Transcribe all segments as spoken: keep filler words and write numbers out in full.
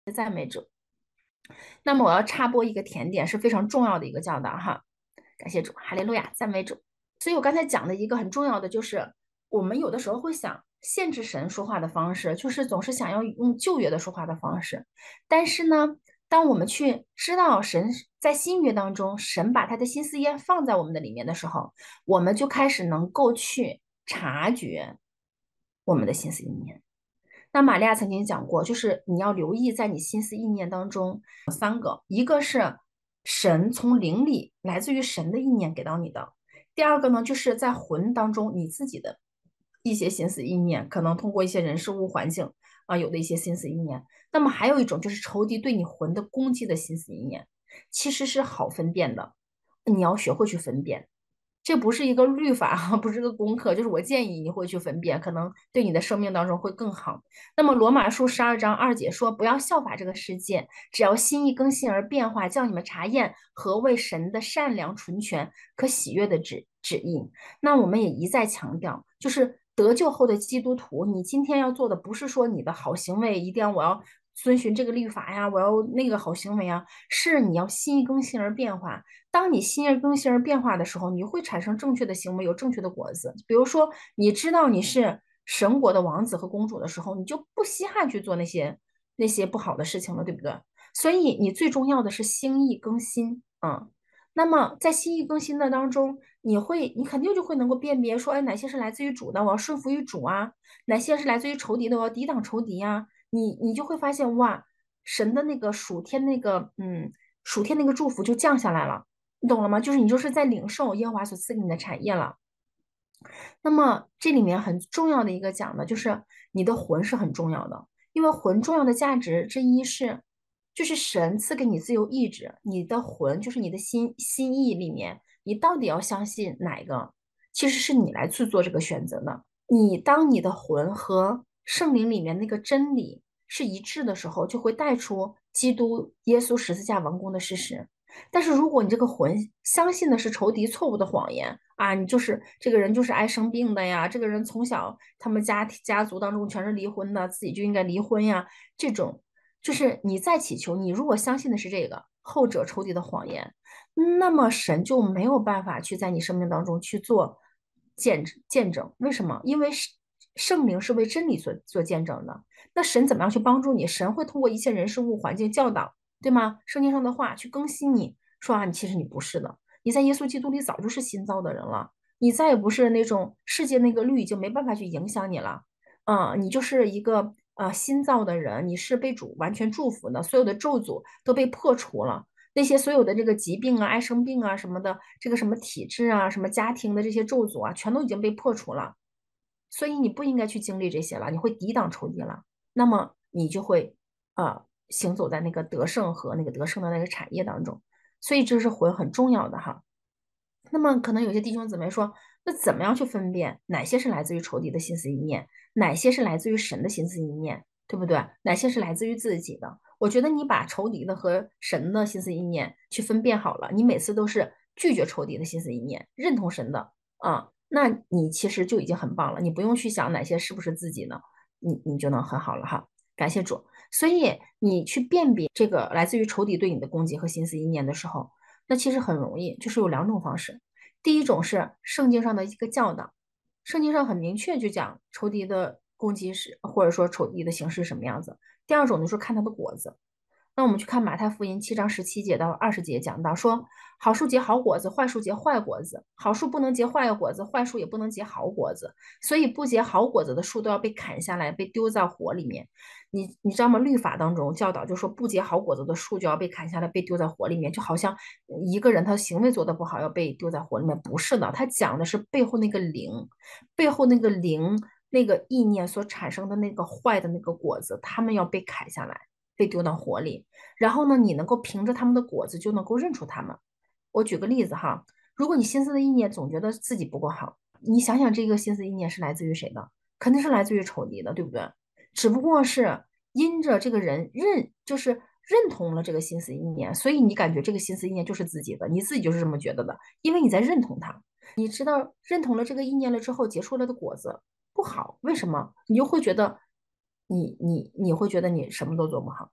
赞美主。那么我要插播一个甜点，是非常重要的一个教导哈。感谢主，哈利路亚，赞美主。所以我刚才讲的一个很重要的就是，我们有的时候会想限制神说话的方式，就是总是想要用旧约的说话的方式。但是呢，当我们去知道神在新约当中，神把他的心思意念放在我们的里面的时候，我们就开始能够去察觉我们的心思意念。那玛利亚曾经讲过，就是你要留意在你心思意念当中有三个，一个是神从灵里来自于神的意念给到你的，第二个呢就是在魂当中你自己的一些心思意念，可能通过一些人事物环境啊有的一些心思意念。那么还有一种就是仇敌对你魂的攻击的心思意念，其实是好分辨的，你要学会去分辨。这不是一个律法啊，不是个功课，就是我建议你会去分辨，可能对你的生命当中会更好。那么罗马书十二章二节说，不要效法这个世界，只要心意更新而变化，叫你们查验何为神的善良、纯全、可喜悦的旨旨意。那我们也一再强调，就是得救后的基督徒，你今天要做的不是说你的好行为一定要我要遵循这个律法呀，我要那个好行为啊，是你要心意更新而变化。当你心意更新而变化的时候，你会产生正确的行为，有正确的果子。比如说，你知道你是神国的王子和公主的时候，你就不稀罕去做那些那些不好的事情了，对不对？所以你最重要的是心意更新啊。嗯那么在心意更新的当中，你会，你肯定就会能够辨别说，哎，哪些是来自于主的，我要顺服于主啊；哪些是来自于仇敌的，我要抵挡仇敌呀、你你就会发现，哇，神的那个属天那个，嗯，属天那个祝福就降下来了。你懂了吗？就是你就是在领受耶和华所赐给你的产业了。那么这里面很重要的一个讲的就是你的魂是很重要的，因为魂重要的价值之一是，就是神赐给你自由意志，你的魂就是你的心心意里面，你到底要相信哪一个，其实是你来去做这个选择的。你当你的魂和圣灵里面那个真理是一致的时候，就会带出基督耶稣十字架完工的事实。但是如果你这个魂相信的是仇敌错误的谎言啊，你就是这个人就是爱生病的呀，这个人从小他们家家族当中全是离婚的，自己就应该离婚呀，这种就是你再祈求，你如果相信的是这个后者仇敌的谎言，那么神就没有办法去在你生命当中去做见见证。为什么？因为是圣灵是为真理所做见证的。那神怎么样去帮助你？神会通过一切人事物环境教导。对吗？圣经上的话去更新你，说啊，你其实你不是的，你在耶稣基督里早就是新造的人了，你再也不是那种世界那个律已经没办法去影响你了，啊、你就是一个呃新造的人，你是被主完全祝福的，所有的咒诅都被破除了，那些所有的这个疾病啊、爱生病啊什么的，这个什么体质啊、什么家庭的这些咒诅啊，全都已经被破除了，所以你不应该去经历这些了，你会抵挡仇敌了，那么你就会呃行走在那个得胜和那个得胜的那个产业当中，所以这是魂很重要的哈。那么可能有些弟兄姊妹说，那怎么样去分辨哪些是来自于仇敌的心思意念，哪些是来自于神的心思意念，对不对？哪些是来自于自己的？我觉得你把仇敌的和神的心思意念去分辨好了，你每次都是拒绝仇敌的心思意念，认同神的啊，那你其实就已经很棒了，你不用去想哪些是不是自己的，你你就能很好了哈。感谢主。所以你去辨别这个来自于仇敌对你的攻击和心思意念的时候，那其实很容易，就是有两种方式。第一种是圣经上的一个教导，圣经上很明确就讲仇敌的攻击是，或者说仇敌的形式是什么样子。第二种就是看他的果子。那我们去看马太福音七章十七节到二十节，讲到说，好树结好果子，坏树结坏果子。好树不能结坏果子，坏树也不能结好果子。所以不结好果子的树都要被砍下来，被丢在火里面。你你知道吗？律法当中教导就说，不结好果子的树就要被砍下来，被丢在火里面，就好像一个人他的行为做得不好，要被丢在火里面。不是的，他讲的是背后那个灵，背后那个灵那个意念所产生的那个坏的那个果子，他们要被砍下来。被丢到火里，然后呢，你能够凭着他们的果子就能够认出他们。我举个例子哈，如果你心思的意念总觉得自己不够好，你想想这个心思意念是来自于谁的？肯定是来自于仇敌的，对不对？只不过是因着这个人认，就是认同了这个心思意念，所以你感觉这个心思意念就是自己的，你自己就是这么觉得的，因为你在认同它。你知道认同了这个意念了之后，结出来的果子不好，为什么？你就会觉得你你你会觉得你什么都做不好，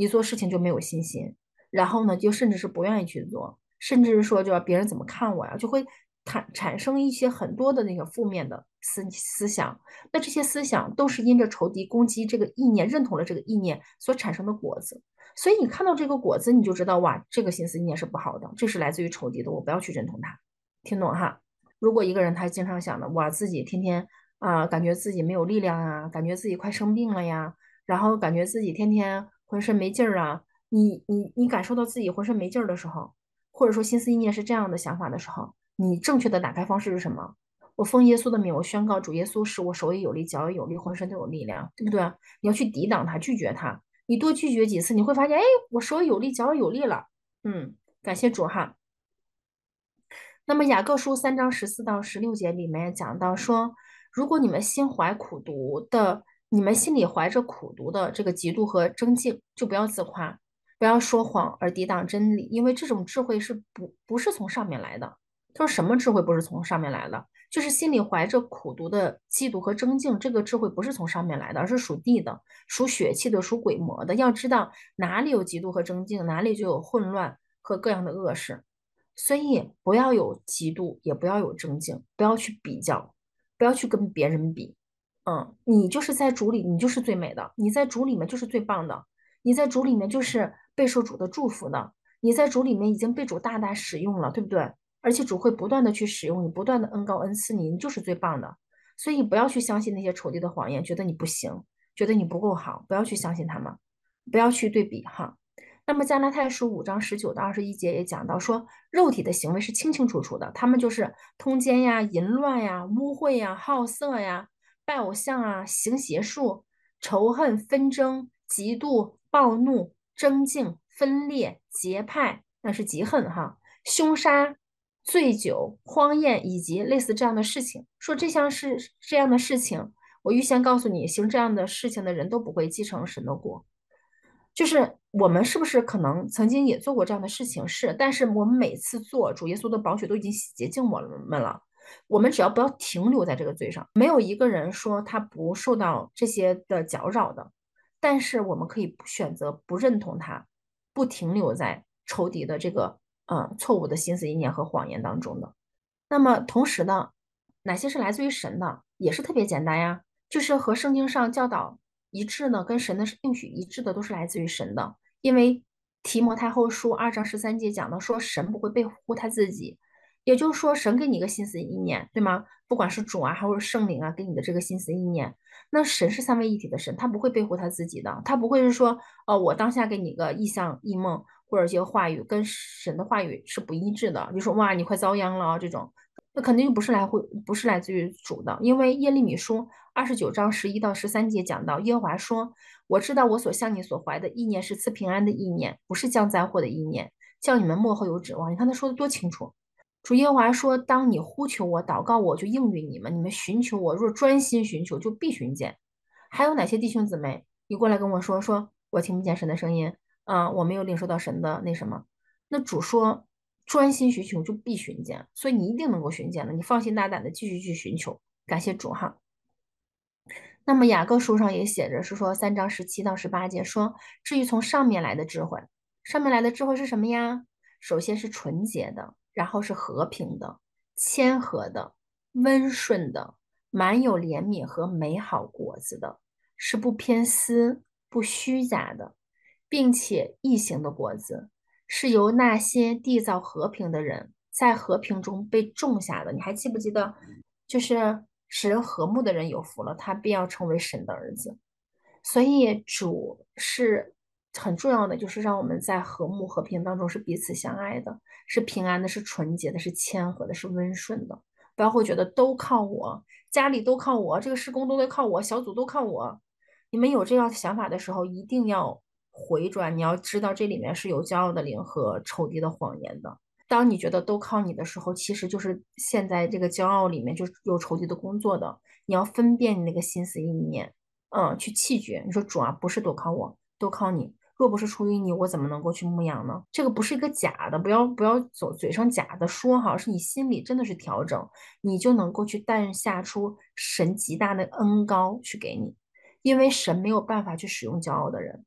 你做事情就没有信心，然后呢，就甚至是不愿意去做，甚至是说就要别人怎么看我呀，就会产产生一些很多的那个负面的思思想。那这些思想都是因着仇敌攻击这个意念，认同了这个意念所产生的果子。所以你看到这个果子，你就知道哇，这个心思意念是不好的，这是来自于仇敌的，我不要去认同它。听懂哈？如果一个人他经常想的，哇，自己天天啊、感觉自己没有力量啊，感觉自己快生病了呀，然后感觉自己天天浑身没劲儿啊，你你你感受到自己浑身没劲儿的时候，或者说心思意念是这样的想法的时候，你正确的打开方式是什么？我奉耶稣的名，我宣告主耶稣使我手也有力，脚也有力，浑身都有力量，对不对？你要去抵挡它，拒绝它。你多拒绝几次，你会发现，哎，我手也有力，脚也有力了。嗯，感谢主哈。那么雅各书三章十四到十六节里面讲到说，如果你们心怀苦毒的，你们心里怀着苦毒的这个嫉妒和争竞，就不要自夸，不要说谎而抵挡真理，因为这种智慧是不不是从上面来的。他说什么智慧不是从上面来的？就是心里怀着苦毒的嫉妒和争竞，这个智慧不是从上面来的，而是属地的、属血气的、属鬼魔的。要知道哪里有嫉妒和争竞，哪里就有混乱和各样的恶事。所以不要有嫉妒，也不要有争竞，不要去比较，不要去跟别人比。嗯，你就是在主里，你就是最美的；你在主里面就是最棒的；你在主里面就是备受主的祝福的；你在主里面已经被主大大使用了，对不对？而且主会不断的去使用你，不断的恩高恩赐你，你就是最棒的。所以不要去相信那些仇敌的谎言，觉得你不行，觉得你不够好，不要去相信他们，不要去对比哈。那么加拉太书五章十九到二十一节也讲到说，肉体的行为是清清楚楚的，他们就是通奸呀、淫乱呀、污秽呀、好色呀、拜偶像啊、行邪术、仇恨、纷争、嫉妒、暴怒、争竞、分裂、结派，那是嫉恨哈，凶杀、醉酒、荒宴以及类似这样的事情。说这项是这样的事情，我预先告诉你，行这样的事情的人都不会继承神的国。就是我们是不是可能曾经也做过这样的事情？是，但是我们每次做，主耶稣的宝血都已经洗洁净我们了。我们只要不要停留在这个罪上，没有一个人说他不受到这些的搅扰的。但是我们可以选择不认同他，不停留在仇敌的这个呃错误的心思意念和谎言当中的。那么同时呢，哪些是来自于神的，也是特别简单呀，就是和圣经上教导一致呢，跟神的应许一致的，都是来自于神的。因为提摩太后书二章十三节讲到说，神不会背乎他自己，也就是说，神给你一个心思意念，对吗？不管是主啊，还是圣灵啊，给你的这个心思意念，那神是三位一体的神，他不会背乎他自己的，他不会是说，哦，我当下给你个意象、异梦或者一些话语跟神的话语是不一致的，就说哇，你快遭殃了啊这种。那肯定就不是来会不是来自于主的，因为耶利米书二十九章十一到十三节讲到，耶和华说：“我知道我所向你所怀的意念是赐平安的意念，不是降灾祸的意念，叫你们幕后有指望。”你看他说的多清楚。主耶和华说：“当你呼求我、祷告我，就应允你们；你们寻求我，若专心寻求，就必寻见。”还有哪些弟兄姊妹，你过来跟我说，说我听不见神的声音，啊、我没有领受到神的那什么？那主说专心寻求就必寻见，所以你一定能够寻见的，你放心大胆的继续去寻求。感谢主哈。那么雅各书上也写着是说三章十七到十八节说，至于从上面来的智慧，上面来的智慧是什么呀？首先是纯洁的，然后是和平的、谦和的、温顺的，满有怜悯和美好果子的，是不偏私、不虚假的，并且异形的果子，是由那些缔造和平的人在和平中被种下的。你还记不记得？就是使人和睦的人有福了，他必要成为神的儿子。所以主是很重要的，就是让我们在和睦和平当中是彼此相爱的，是平安的，是纯洁的，是谦和的，是温顺的。不要会觉得都靠我，家里都靠我，这个施工都得靠我，小组都靠我。你们有这样想法的时候，一定要回转。你要知道，这里面是有骄傲的灵和仇敌的谎言的。当你觉得都靠你的时候，其实就是现在这个骄傲里面就是有仇敌的工作的。你要分辨你那个心思意念，嗯，去弃绝。你说主啊，不是都靠我，都靠你。若不是出于你，我怎么能够去牧养呢？这个不是一个假的，不要不要走嘴上假的说哈，是你心里真的是调整，你就能够去诞下出神极大的恩高去给你，因为神没有办法去使用骄傲的人。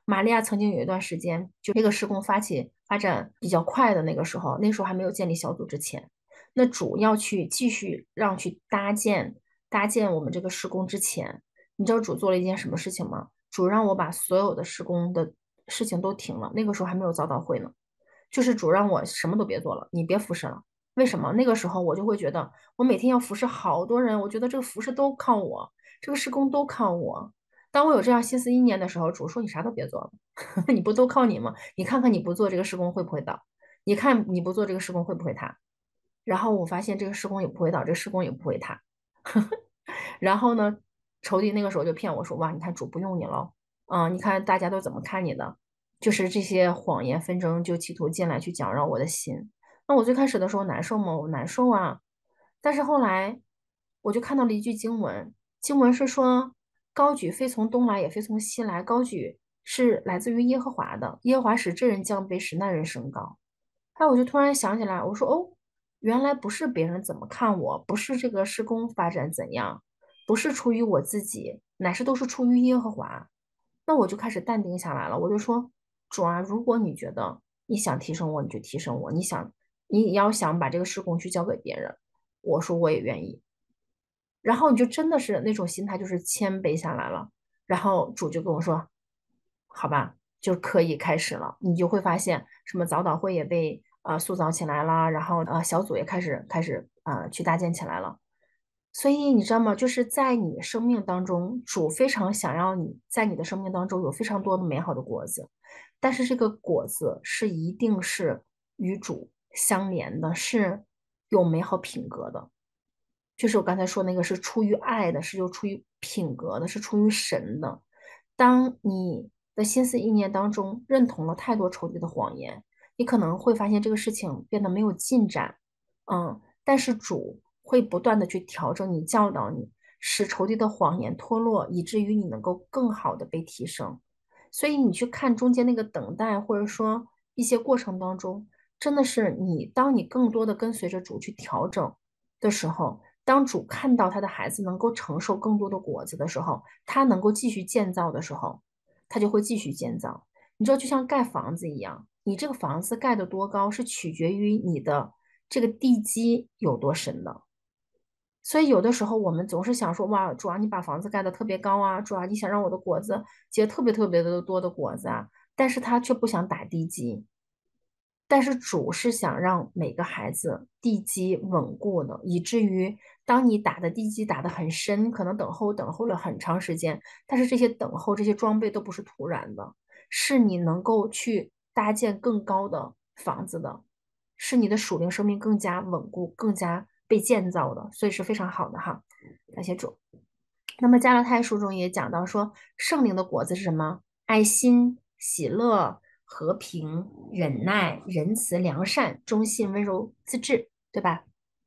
玛利亚曾经有一段时间，就这个施工发起发展比较快的那个时候，那时候还没有建立小组之前，那主要去继续让去搭建搭建我们这个施工之前，你知道主做了一件什么事情吗？主让我把所有的施工的事情都停了，那个时候还没有早祷会呢，就是主让我什么都别做了，你别服侍了。为什么？那个时候我就会觉得，我每天要服侍好多人，我觉得这个服侍都靠我，这个施工都靠我。当我有这样心思意念的时候，主说你啥都别做了，你不都靠你吗？你看看你不做这个施工会不会倒？你看你不做这个施工会不会塌？然后我发现这个施工也不会倒，这个施工也不会塌。然后呢，仇敌那个时候就骗我说，哇，你看主不用你了，啊，你看大家都怎么看你的？就是这些谎言纷争就企图进来去搅扰我的心。那我最开始的时候难受吗？我难受啊。但是后来我就看到了一句经文，经文是说，高举非从东来，也非从西来，高举是来自于耶和华的，耶和华使这人降卑，使那人升高。哎，我就突然想起来，我说哦，原来不是别人怎么看我，不是这个施工发展怎样，不是出于我自己，乃是都是出于耶和华。那我就开始淡定下来了，我就说，主啊，如果你觉得你想提升我，你就提升我；你想你要想把这个施工去交给别人，我说我也愿意。然后你就真的是那种心态，就是谦卑下来了。然后主就跟我说，好吧，就可以开始了。你就会发现，什么早祷会也被呃塑造起来了，然后呃小组也开始开始呃去搭建起来了。所以你知道吗？就是在你生命当中，主非常想要你在你的生命当中有非常多的美好的果子，但是这个果子是一定是与主相连的，是有美好品格的。就是我刚才说那个是出于爱的，是有出于品格的，是出于神的。当你的心思意念当中认同了太多仇敌的谎言，你可能会发现这个事情变得没有进展，嗯，但是主会不断的去调整你、教导你，使仇敌的谎言脱落，以至于你能够更好的被提升。所以你去看中间那个等待，或者说一些过程当中，真的是你，当你更多的跟随着主去调整的时候。当主看到他的孩子能够承受更多的果子的时候，他能够继续建造的时候，他就会继续建造。你知道，就像盖房子一样，你这个房子盖得多高，是取决于你的这个地基有多深的。所以有的时候我们总是想说，哇，主啊，你把房子盖得特别高啊，主啊，你想让我的果子结特别特别的多的果子啊，但是他却不想打地基。但是主是想让每个孩子地基稳固的，以至于当你打的地基打得很深，可能等候等候了很长时间，但是这些等候这些装备都不是突然的，是你能够去搭建更高的房子的，是你的属灵生命更加稳固、更加被建造的，所以是非常好的哈，感谢主。那么加拉太书中也讲到说，圣灵的果子是什么？爱心、喜乐、和平、忍耐、仁慈、良善、忠信、温柔、自制，对吧？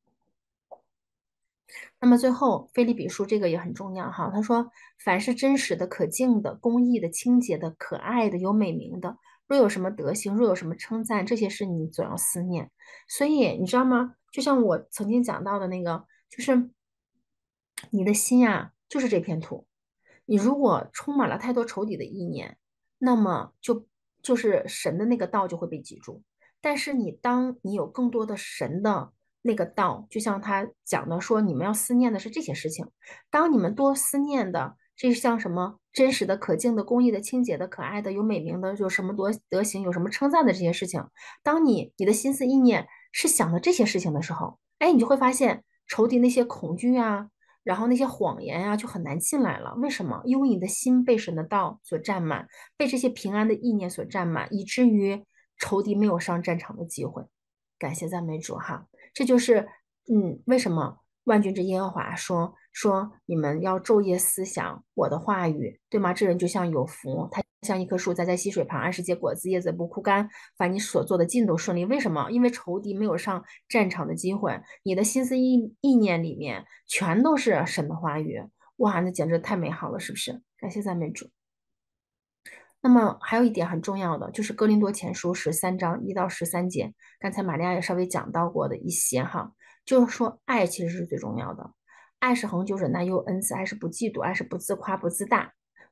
那么最后，菲利比书这个也很重要哈。他说，凡是真实的、可敬的、公义的、清洁的、可爱的、有美名的，若有什么德行，若有什么称赞，这些是你总要思念。所以你知道吗？就像我曾经讲到的那个，就是你的心呀，就是这片土。你如果充满了太多仇敌的意念，那么就就是神的那个道就会被挤住。但是你当你有更多的神的那个道，就像他讲的说，你们要思念的是这些事情。当你们多思念的，这像什么真实的、可敬的、公义的、清洁的、可爱的、有美名的，有什么多德行，有什么称赞的这些事情，当你你的心思意念是想的这些事情的时候，哎，你就会发现仇敌那些恐惧啊。然后那些谎言呀、就很难进来了。为什么？因为你的心被神的道所占满，被这些平安的意念所占满，以至于仇敌没有上战场的机会。感谢赞美主哈，这就是嗯，为什么万军之耶和华说说你们要昼夜思想我的话语，对吗？这人就像有福，他像一棵树栽在溪水旁，按时结果子，叶子不枯干，凡你所做的尽都顺利。为什么？因为仇敌没有上战场的机会，你的心思意意念里面全都是神的话语，哇，那简直太美好了，是不是？感谢赞美主。那么还有一点很重要的，就是哥林多前书十三章一到十三节，刚才玛利亚也稍微讲到过的一些哈，就是说爱其实是最重要的，爱是恒久忍耐，又有恩慈，爱是不嫉妒，爱是不自夸，不自大，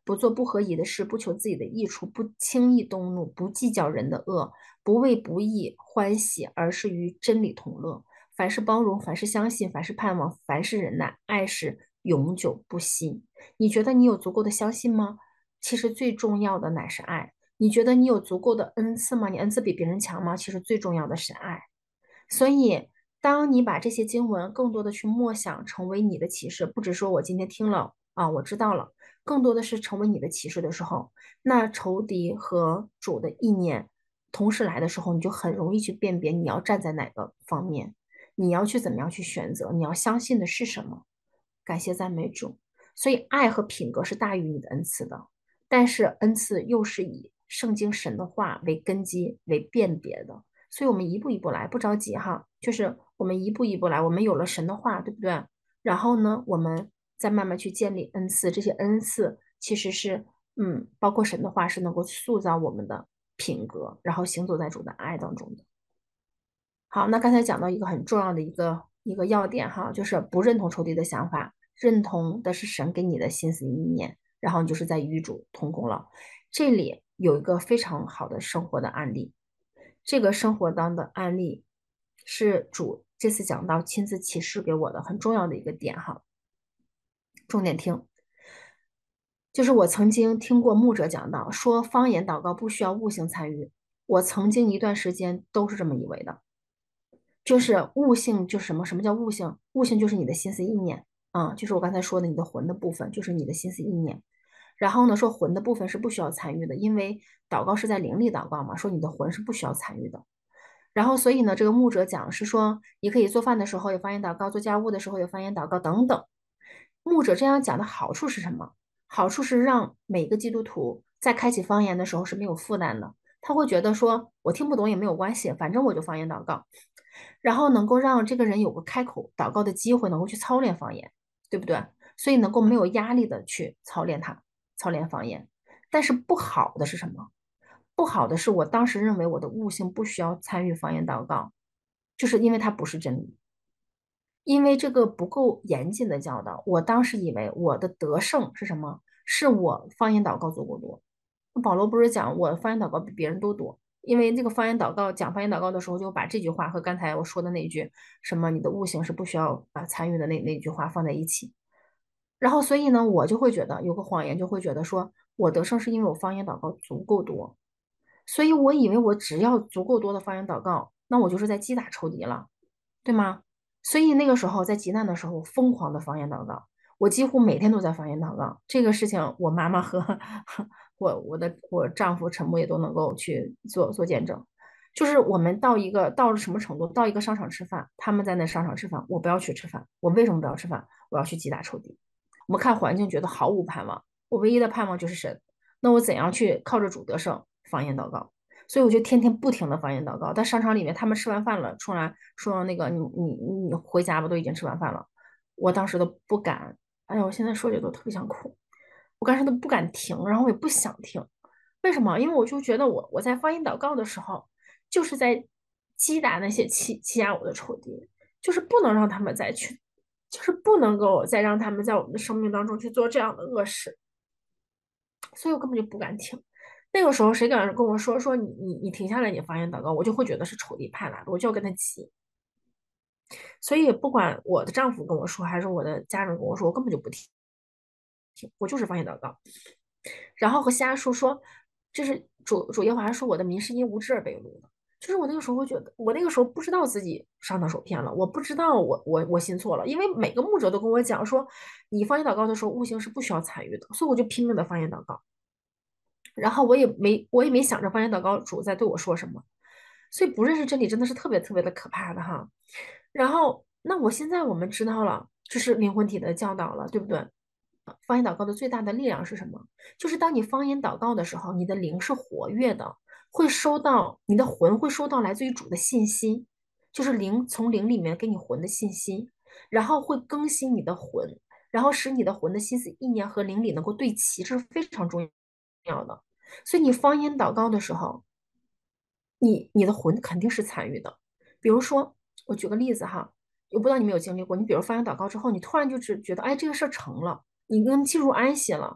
不做不合宜的事，不求自己的益处，不轻易动怒，不计较人的恶，不为不义欢喜，而是与真理同乐。凡是包容，凡是相信，凡是盼望，凡是忍耐，爱是永久不息。你觉得你有足够的相信吗？其实最重要的乃是爱。你觉得你有足够的恩赐吗？你恩赐比别人强吗？其实最重要的是爱。所以，当你把这些经文更多的去默想，成为你的启示，不只说我今天听了啊，我知道了，更多的是成为你的启示的时候，那仇敌和主的意念同时来的时候，你就很容易去辨别你要站在哪个方面，你要去怎么样去选择，你要相信的是什么。感谢赞美主。所以，爱和品格是大于你的恩赐的，但是恩赐又是以圣经神的话为根基为辨别的。所以我们一步一步来，不着急哈，就是我们一步一步来，我们有了神的话，对不对？然后呢，我们再慢慢去建立恩赐，这些恩赐其实是，嗯，包括神的话是能够塑造我们的品格，然后行走在主的爱当中的。好，那刚才讲到一个很重要的一个一个要点哈，就是不认同仇敌的想法，认同的是神给你的心思意念，然后你就是在与主同工了。这里有一个非常好的生活的案例。这个生活当的案例是主这次讲到亲自启示给我的很重要的一个点哈，重点听。就是我曾经听过牧者讲到，说方言祷告不需要悟性参与，我曾经一段时间都是这么以为的，就是悟性就是什么？什么叫悟性？悟性就是你的心思意念啊，就是我刚才说的你的魂的部分，就是你的心思意念。然后呢，说魂的部分是不需要参与的，因为祷告是在灵里祷告嘛，说你的魂是不需要参与的。然后，所以呢，这个牧者讲是说，你可以做饭的时候有方言祷告，做家务的时候有方言祷告等等。牧者这样讲的好处是什么？好处是让每个基督徒在开启方言的时候是没有负担的，他会觉得说我听不懂也没有关系，反正我就方言祷告，然后能够让这个人有个开口祷告的机会，能够去操练方言，对不对？所以能够没有压力的去操练它，操练方言。但是不好的是什么？不好的是我当时认为我的悟性不需要参与方言祷告，就是因为它不是真理，因为这个不够严谨的教导。我当时以为我的得胜是什么？是我方言祷告做过多。保罗不是讲我方言祷告比别人都多，因为这个方言祷告讲方言祷告的时候，就把这句话和刚才我说的那句什么你的悟性是不需要啊参与的那那句话放在一起。然后所以呢，我就会觉得有个谎言，就会觉得说我得胜是因为我方言祷告足够多。所以我以为我只要足够多的方言祷告，那我就是在击打仇敌了，对吗？所以那个时候在极难的时候，疯狂的方言祷告，我几乎每天都在方言祷告。这个事情，我妈妈和我我的我丈夫陈默也都能够去做做见证。就是我们到一个到了什么程度，到一个商场吃饭，他们在那商场吃饭，我不要去吃饭。我为什么不要吃饭？我要去击打仇敌。我们看环境觉得毫无盼望，我唯一的盼望就是神。那我怎样去靠着主得胜？方言祷告。所以我就天天不停的方言祷告。在商场里面，他们吃完饭了，出来说那个你你你回家吧，都已经吃完饭了。我当时都不敢，哎呀，我现在说这都特别想哭。我当时都不敢停，然后我也不想停。为什么？因为我就觉得我我在方言祷告的时候，就是在击打那些欺欺压我的仇敌，就是不能让他们再去，就是不能够再让他们在我们的生命当中去做这样的恶事。所以我根本就不敢停。那个时候谁敢跟我说说你你你停下来，你方言祷告，我就会觉得是仇敌派来的，我就要跟他急。所以不管我的丈夫跟我说，还是我的家人跟我说，我根本就不听，我就是方言祷告。然后和西阿叔说，就是主主耶和华说我的民是因无知而被掳的。就是我那个时候会觉得，我那个时候不知道自己上当受骗了，我不知道我我我信错了，因为每个牧者都跟我讲说，你方言祷告的时候，悟性是不需要参与的，所以我就拼命的方言祷告。然后我也没我也没想着方言祷告主在对我说什么，所以不认识真理真的是特别特别的可怕的哈。然后那我现在我们知道了，这是灵魂体的教导了，对不对？方言祷告的最大的力量是什么？就是当你方言祷告的时候，你的灵是活跃的，会收到你的魂会收到来自于主的信息，就是灵从灵里面给你魂的信息，然后会更新你的魂，然后使你的魂的心思意念和灵里能够对齐，这是非常重要的。所以你方言祷告的时候，你你的魂肯定是参与的。比如说，我举个例子哈，我不知道你们有经历过，你比如方言祷告之后，你突然就只觉得，哎，这个事儿成了，你跟进入安息了，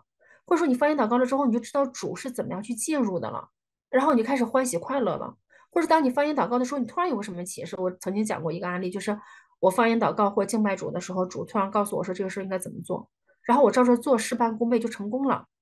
或者说你方言祷告了之后，你就知道主是怎么样去介入的了，然后你就开始欢喜快乐了。或者当你方言祷告的时候，你突然有个什么启示。我曾经讲过一个案例，就是我方言祷告或敬拜主的时候，主突然告诉我说这个事应该怎么做，然后我照着做，事半功倍就成功了。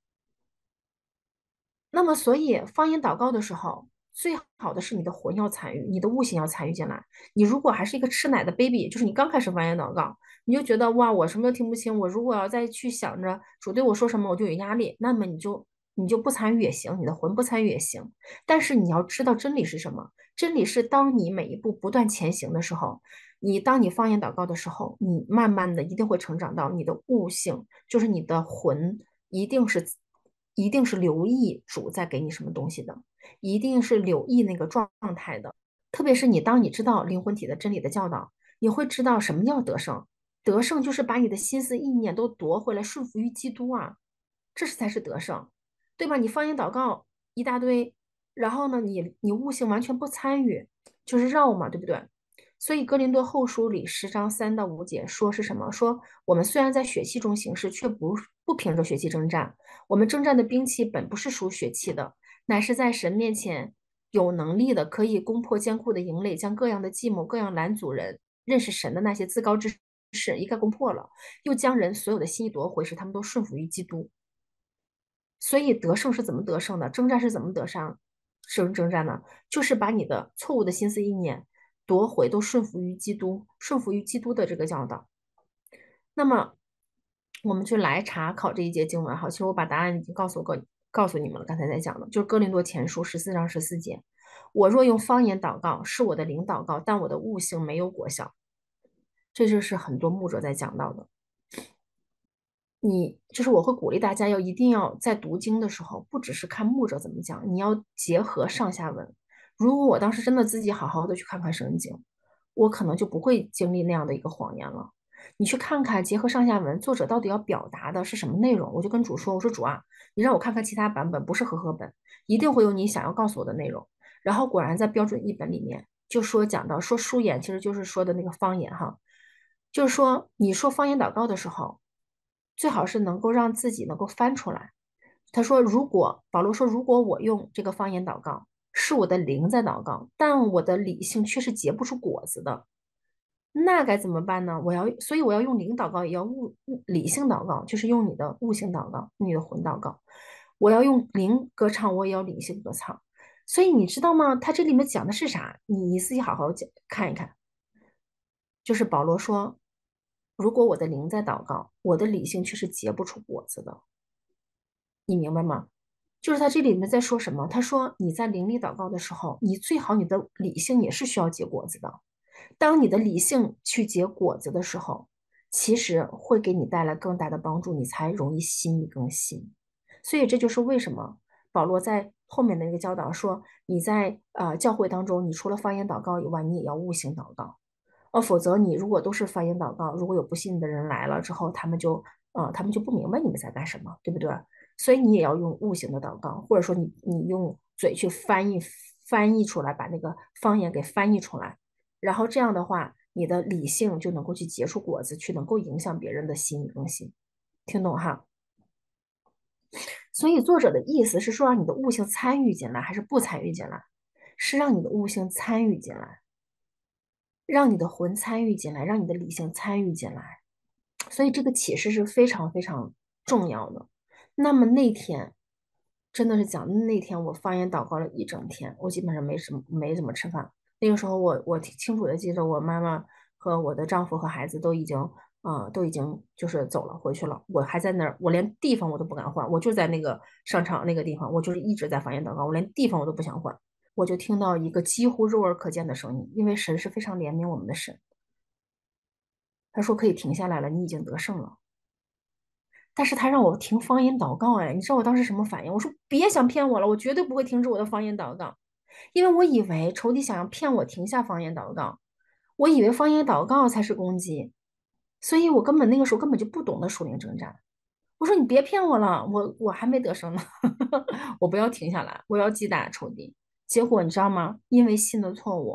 那么，所以方言祷告的时候，最好的是你的魂要参与，你的悟性要参与进来。你如果还是一个吃奶的 baby，就是你刚开始方言祷告，你就觉得哇，我什么都听不清，我如果要再去想着主对我说什么，我就有压力，那么你就你就不参与也行，你的魂不参与也行。但是你要知道真理是什么，真理是当你每一步不断前行的时候，你当你方言祷告的时候，你慢慢的一定会成长到你的悟性，就是你的魂一定是一定是留意主在给你什么东西的，一定是留意那个状态的。特别是你当你知道灵魂体的真理的教导，你会知道什么叫得胜。得胜就是把你的心思意念都夺回来，顺服于基督啊，这是才是得胜，对吧？你方言祷告一大堆，然后呢，你你悟性完全不参与，就是绕嘛，对不对？所以哥林多后书里十章三到五节说是什么？说我们虽然在血气中行事，却不不凭着血气征战。我们征战的兵器本不是属血气的，乃是在神面前有能力的，可以攻破坚固的营垒，将各样的计谋、各样拦阻人认识神的那些自高之事一概攻破了，又将人所有的心意夺回，使他们都顺服于基督。所以得胜是怎么得胜的？征战是怎么得胜？胜征战呢？就是把你的错误的心思意念夺回，都顺服于基督，顺服于基督的这个教导。那么，我们就来查考这一节经文哈。其实我把答案已经告诉过告诉你们了，刚才在讲的，就是哥林多前书十四章十四节。我若用方言祷告，是我的灵祷告，但我的悟性没有果效。这就是很多牧者在讲到的。你就是我会鼓励大家要一定要在读经的时候，不只是看牧者怎么讲，你要结合上下文。如果我当时真的自己好好的去看看圣经，我可能就不会经历那样的一个谎言了。你去看看，结合上下文，作者到底要表达的是什么内容？我就跟主说，我说主啊，你让我看看其他版本，不是和合本，一定会有你想要告诉我的内容。然后果然在标准译本里面就说讲到说书言，其实就是说的那个方言哈，就是说你说方言祷告的时候。最好是能够让自己能够翻出来。他说，如果保罗说，如果我用这个方言祷告，是我的灵在祷告，但我的理性却是结不出果子的，那该怎么办呢？我要，所以我要用灵祷告，也要悟悟理性祷告，就是用你的悟性祷告，你的魂祷告。我要用灵歌唱，我也要理性歌唱。所以你知道吗？他这里面讲的是啥？你你自己好好讲看一看。就是保罗说，如果我的灵在祷告，我的理性却是结不出果子的，你明白吗？就是他这里面在说什么？他说你在灵里祷告的时候，你最好你的理性也是需要结果子的。当你的理性去结果子的时候，其实会给你带来更大的帮助，你才容易心意更新。所以这就是为什么保罗在后面的那个教导说，你在呃教会当中，你除了方言祷告以外，你也要悟性祷告。呃，否则你如果都是方言祷告，如果有不信的人来了之后，他们就呃他们就不明白你们在干什么，对不对？所以你也要用悟性的祷告，或者说你你用嘴去翻译翻译出来，把那个方言给翻译出来，然后这样的话，你的理性就能够去结出果子，去能够影响别人的心理更新，听懂哈？所以作者的意思是说，让你的悟性参与进来，还是不参与进来？是让你的悟性参与进来，让你的魂参与进来，让你的理性参与进来。所以这个启示是非常非常重要的。那么那天真的是讲，那天我方言祷告了一整天，我基本上没什么没怎么吃饭。那个时候我我清楚的记得，我妈妈和我的丈夫和孩子都已经呃都已经就是走了回去了，我还在那儿，我连地方我都不敢换，我就在那个商场那个地方，我就是一直在方言祷告，我连地方我都不想换。我就听到一个几乎肉眼可见的声音，因为神是非常怜悯我们的神，他说可以停下来了，你已经得胜了。但是他让我听方言祷告，哎，你知道我当时什么反应？我说别想骗我了，我绝对不会停止我的方言祷告，因为我以为仇敌想要骗我停下方言祷告，我以为方言祷告才是攻击，所以我根本那个时候根本就不懂得属灵征战。我说你别骗我了，我我还没得胜呢，我不要停下来，我要击打仇敌。结果你知道吗？因为信的错误，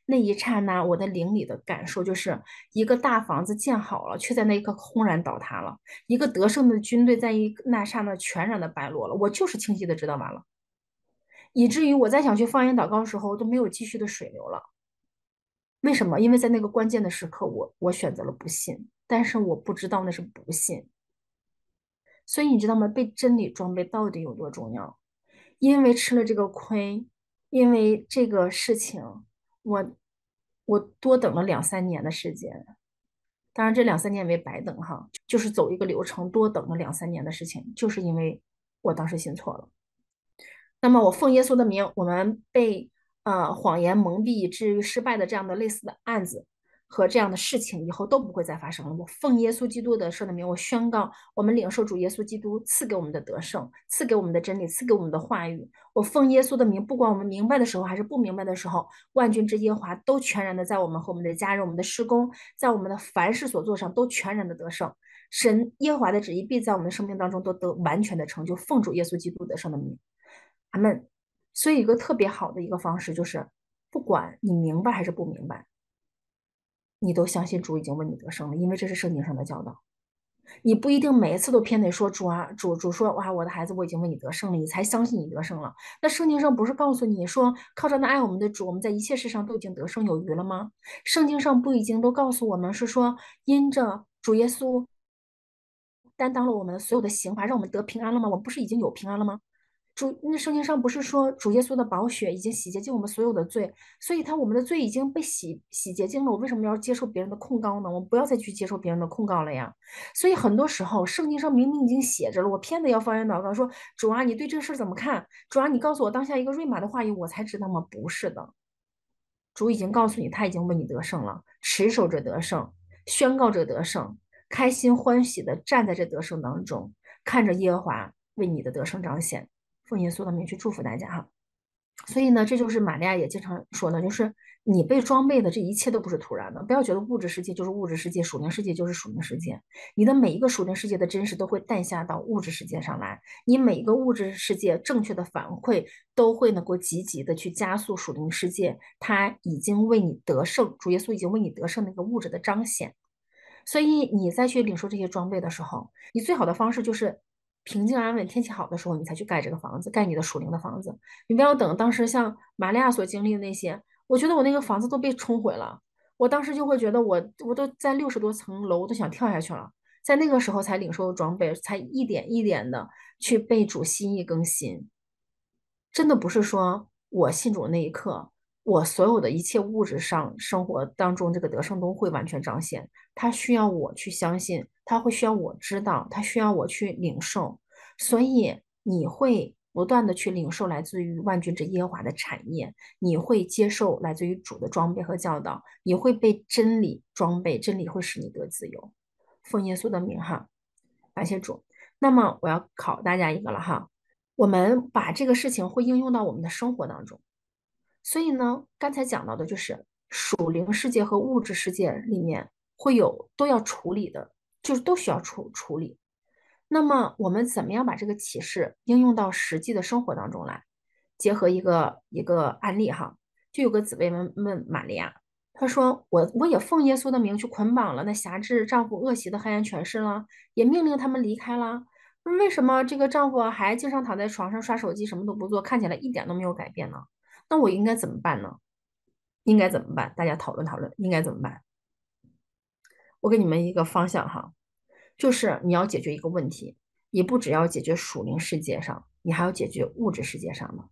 那一刹那，我的灵里的感受就是一个大房子建好了，却在那一刻轰然倒塌了；一个得胜的军队在一那刹那全然的败落了。我就是清晰的知道完了，以至于我在想去方言祷告的时候都没有继续的水流了。为什么？因为在那个关键的时刻，我我选择了不信，但是我不知道那是不信。所以你知道吗？被真理装备到底有多重要？因为吃了这个亏，因为这个事情，我我多等了两三年的时间。当然，这两三年没白等哈，就是走一个流程，多等了两三年的事情，就是因为我当时信错了。那么我奉耶稣的名，我们被呃谎言蒙蔽，以至于失败的这样的类似的案子和这样的事情，以后都不会再发生了。我奉耶稣基督的圣的名，我宣告，我们领受主耶稣基督赐给我们的得胜，赐给我们的真理，赐给我们的话语。我奉耶稣的名，不管我们明白的时候还是不明白的时候，万军之耶和华都全然的在我们和我们的家人、我们的施工，在我们的凡事所做上都全然的得胜。神耶和华的旨意必在我们的生命当中都得完全的成就。奉主耶稣基督得胜的名。他们，所以一个特别好的一个方式就是，不管你明白还是不明白，你都相信主已经为你得胜了，因为这是圣经上的教导。你不一定每一次都偏得说主啊，主主说哇，我的孩子我已经为你得胜了，你才相信你得胜了。那圣经上不是告诉你说，靠着那爱我们的主，我们在一切事上都已经得胜有余了吗？圣经上不已经都告诉我们是说，因着主耶稣担当了我们所有的刑罚，让我们得平安了吗？我们不是已经有平安了吗？主，那圣经上不是说主耶稣的宝血已经洗洁净我们所有的罪，所以他我们的罪已经被洗洗洁净了，我为什么要接受别人的控告呢？我们不要再去接受别人的控告了呀。所以很多时候圣经上明明已经写着了，我偏得要方言祷告说主啊，你对这个事儿怎么看？主啊，你告诉我当下一个瑞玛的话语，我才知道吗？不是的，主已经告诉你，他已经为你得胜了，持守着得胜，宣告着得胜，开心欢喜的站在这得胜当中，看着耶和华为你的得胜彰显。奉耶稣的名去祝福大家哈。所以呢，这就是玛利亚也经常说的，就是你被装备的这一切都不是突然的，不要觉得物质世界就是物质世界，属灵世界就是属灵世界。你的每一个属灵世界的真实都会带下到物质世界上来，你每一个物质世界正确的反馈都会能够积极的去加速属灵世界，它已经为你得胜，主耶稣已经为你得胜那个物质的彰显。所以你再去领受这些装备的时候，你最好的方式就是平静安稳、天气好的时候，你才去盖这个房子，盖你的属灵的房子。你不要等当时像玛利亚所经历的那些，我觉得我那个房子都被冲毁了，我当时就会觉得我我都在六十多层楼，我都想跳下去了。在那个时候才领受装备，才一点一点的去被主心意更新。真的不是说我信主那一刻，我所有的一切物质上生活当中这个得胜都会完全彰显。他需要我去相信，他会需要我知道，他需要我去领受。所以你会不断的去领受来自于万军之耶和华的产业，你会接受来自于主的装备和教导，你会被真理装备，真理会使你得自由。奉耶稣的名哈，感谢主。那么我要考大家一个了哈。我们把这个事情会应用到我们的生活当中。所以呢，刚才讲到的就是属灵世界和物质世界里面会有都要处理的，就是都需要处处理。那么我们怎么样把这个启示应用到实际的生活当中来？结合一个一个案例哈，就有个姊妹问问玛利亚，她说我我也奉耶稣的名去捆绑了那辖制丈夫恶习的黑暗权势了，也命令他们离开了。为什么这个丈夫还经常躺在床上刷手机，什么都不做，看起来一点都没有改变呢？那我应该怎么办呢？应该怎么办？大家讨论讨论，应该怎么办？我给你们一个方向哈，就是你要解决一个问题，你不只要解决属灵世界上，你还要解决物质世界上的。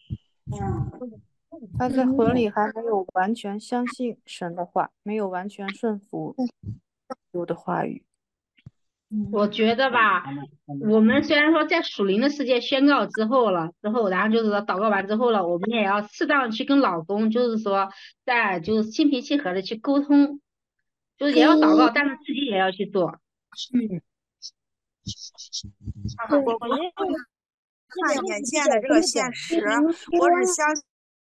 他在魂里还没有完全相信神的话，没有完全顺服主的话语。 我觉得吧，我们虽然说在属灵的世界宣告之后了，之后然后就是说祷告完之后了，我们也要适当地去跟老公，就是说在就是心平气和的去沟通，就是也要祷告，但是自己也要去做。 嗯， 啊， 我不用看眼见的这个现实，我只相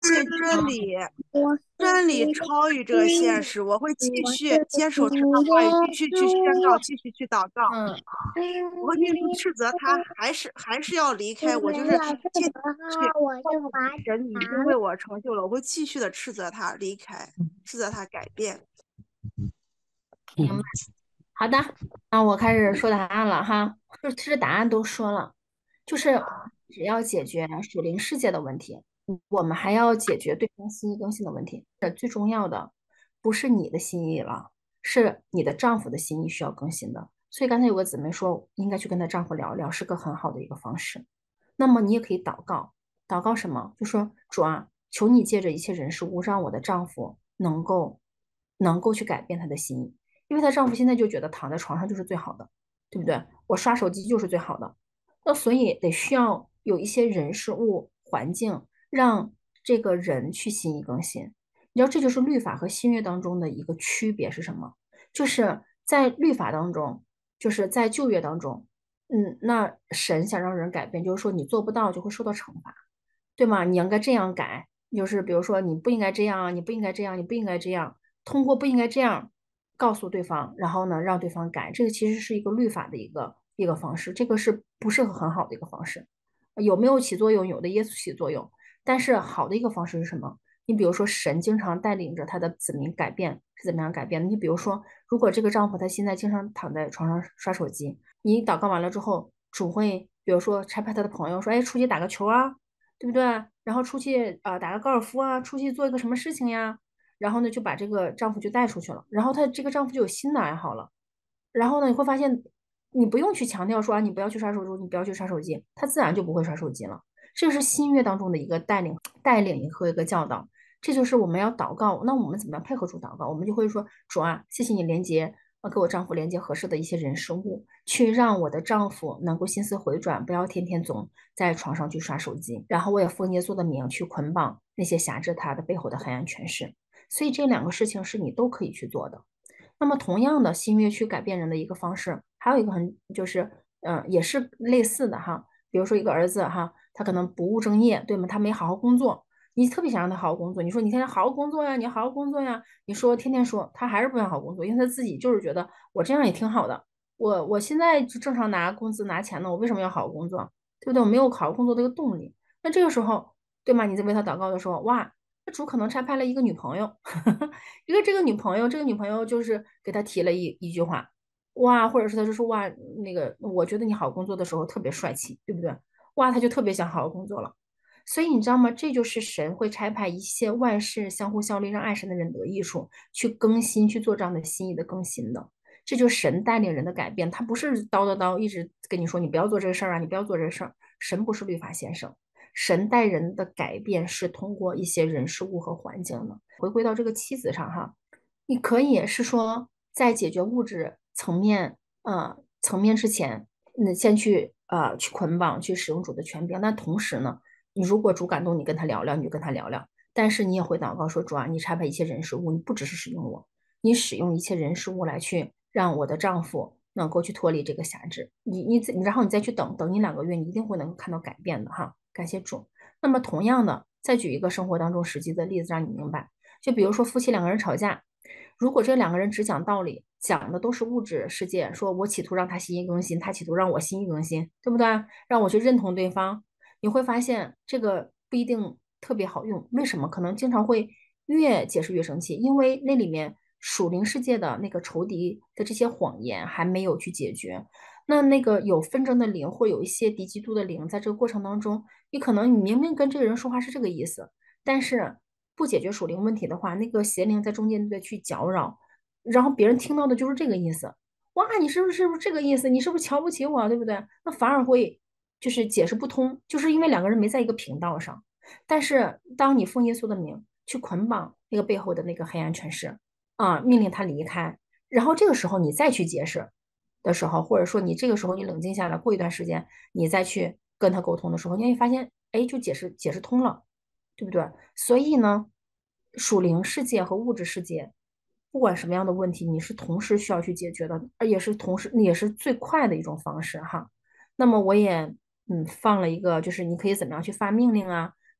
对真理，真理超于这个现实，我会继续接受神的话语，继续去宣告，继续去祷告。 嗯， 我会面对斥责他，还是还是要离开，我就是继续神已经为我成就了，我会继续的斥责他离开，斥责他改变。 明白。好的，那我开始说答案了哈。就其实答案都说了，就是只要解决属灵世界的问题，我们还要解决对方心意更新的问题。这最重要的不是你的心意了，是你的丈夫的心意需要更新的。所以刚才有个姊妹说，应该去跟她丈夫聊聊，是个很好的一个方式。那么你也可以祷告，祷告什么？就说主啊，求你借着一切人事物，让我的丈夫能够能够去改变他的心意。因为她丈夫现在就觉得躺在床上就是最好的，对不对？我刷手机就是最好的，那所以得需要有一些人事物环境，让这个人去心意更新。你知道这就是律法和新约当中的一个区别是什么？就是在律法当中，就是在旧约当中，嗯，那神想让人改变，就是说你做不到就会受到惩罚，对吗？你应该这样改，就是比如说你不应该这样，你不应该这样，你不应该这样，通过不应该这样告诉对方，然后呢让对方改，这个其实是一个律法的一个一个方式，这个是不是很好的一个方式？有没有起作用？有的也起作用，但是好的一个方式是什么？你比如说，神经常带领着他的子民改变是怎么样改变的？你比如说，如果这个丈夫他现在经常躺在床上刷手机，你祷告完了之后，主会比如说差派他的朋友说，哎，出去打个球啊，对不对？然后出去啊、呃打个高尔夫啊，出去做一个什么事情呀？然后呢就把这个丈夫就带出去了，然后她这个丈夫就有新的爱好了。然后呢，你会发现，你不用去强调说啊，你不要去刷手机，你不要去刷手机，他自然就不会刷手机了。这个是新约当中的一个带领、带领和一个教导。这就是我们要祷告。那我们怎么样配合主祷告？我们就会说，主啊，谢谢你连接，呃，给我丈夫连接合适的一些人事物，去让我的丈夫能够心思回转，不要天天总在床上去刷手机。然后我也奉耶稣的名去捆绑那些辖制他的背后的黑暗权势。所以这两个事情是你都可以去做的。那么同样的，新约去改变人的一个方式，还有一个很就是，嗯、也是类似的哈。比如说一个儿子哈，他可能不务正业，对吗？他没好好工作，你特别想让他好好工作，你说你天天好好工作呀，你好好工作呀，你说天天说，他还是不想好好工作，因为他自己就是觉得我这样也挺好的，我我现在就正常拿工资拿钱呢，我为什么要好好工作？对不对？我没有好好工作的一个动力。那这个时候，对吗？你在为他祷告的时候，哇，那主可能差派了一个女朋友。一个这个女朋友，这个女朋友就是给他提了一一句话，哇，或者是他就说哇，那个我觉得你好好工作的时候特别帅气，对不对？哇，他就特别想好好工作了。所以你知道吗？这就是神会差派一切万事相互效力，让爱神的人得益处，去更新，去做这样的心意的更新的。这就是神带领人的改变，他不是叨叨叨一直跟你说你不要做这个事儿啊，你不要做这个事儿。神不是律法先生，神带人的改变是通过一些人事物和环境的。回归到这个妻子上哈，你可以是说在解决物质层面呃层面之前，那先去呃去捆绑去使用主的权柄。那同时呢，你如果主感动你跟他聊聊，你就跟他聊聊。但是你也会祷告说主啊，你差派一切人事物，你不只是使用我，你使用一切人事物来去让我的丈夫能够去脱离这个辖制。你你你然后你再去等等你两个月，你一定会能够看到改变的哈。感谢主。那么同样的，再举一个生活当中实际的例子，让你明白。就比如说夫妻两个人吵架，如果这两个人只讲道理，讲的都是物质世界，说我企图让他心意更新，他企图让我心意更新，对不对？让我去认同对方，你会发现这个不一定特别好用。为什么？可能经常会越解释越生气，因为那里面属灵世界的那个仇敌的这些谎言还没有去解决。那那个有纷争的灵，或有一些敌基督的灵，在这个过程当中，你可能你明明跟这个人说话是这个意思，但是不解决属灵问题的话，那个邪灵在中间在去搅扰，然后别人听到的就是这个意思。哇，你是不是是不是这个意思？你是不是瞧不起我，对不对？那反而会就是解释不通，就是因为两个人没在一个频道上。但是当你奉耶稣的名去捆绑那个背后的那个黑暗权势啊，命令他离开，然后这个时候你再去解释的时候，或者说你这个时候你冷静下来，过一段时间你再去跟他沟通的时候，你会发现，哎，就解释解释通了。对不对？所以呢，属灵世界和物质世界，不管什么样的问题，你是同时需要去解决的，而也是同时也是最快的一种方式哈。那么我也嗯放了一个，就是你可以怎么样去发命令啊，